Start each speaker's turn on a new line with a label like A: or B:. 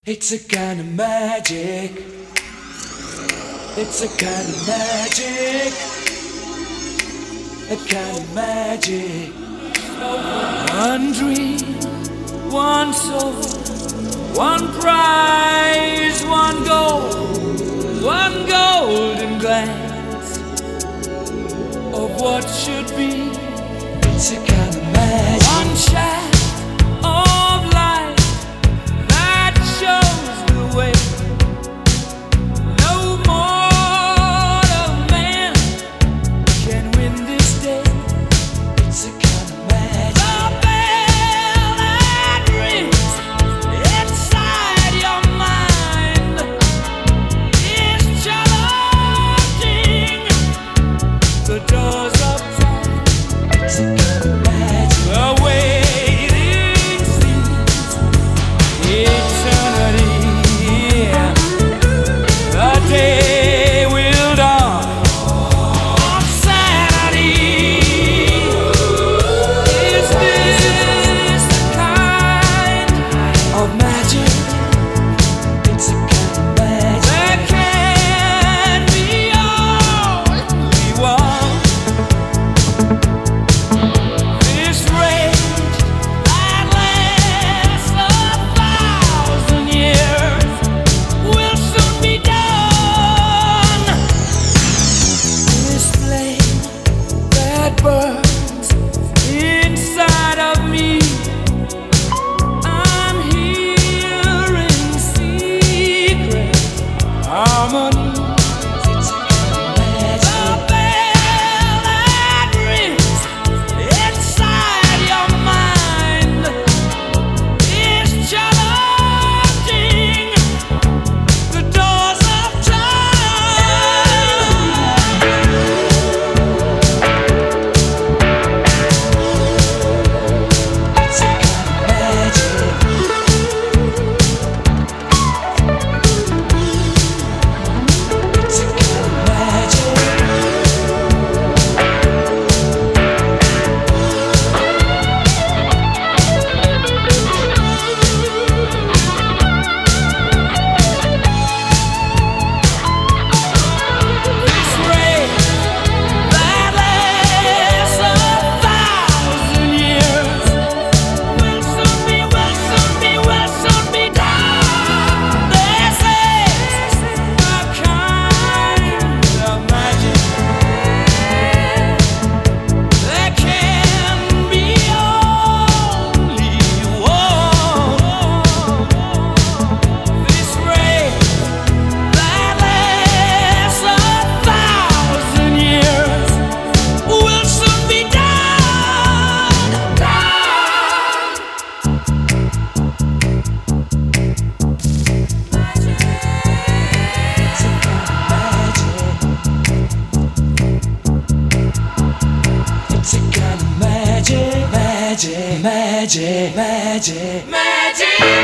A: It's a kind of magic. It's a kind of magic. A kind of magic. One dream, one soul, one prize, one golden glance of what should be. It's a kind of magic. One shaft of light that shows the way. No mortal man can win this day. It's a kind of magic. The bell that rings inside your mind is challenging the doors of time. It's a kind of magic. The waiting seems eternity. The day will dawn on Saturday. Is this the kind of magic? It's a kind of magic. There can be only one. This rage that lasts 1,000 years will soon be done. This flame that burns inside of me, I'm hearing secret harmonies. It's a kind of magic. The bell that rings inside your mind is challenging the doors of time. It's a kind of magic. It's a kind of magic. This ray that lasts 1,000 years will soon be done. This is a kind of magic. There can be only one. This ray that lasts 1,000 years will soon be done. It's a kind of magic. It's a kind of magic, magic, magic, magic, magic.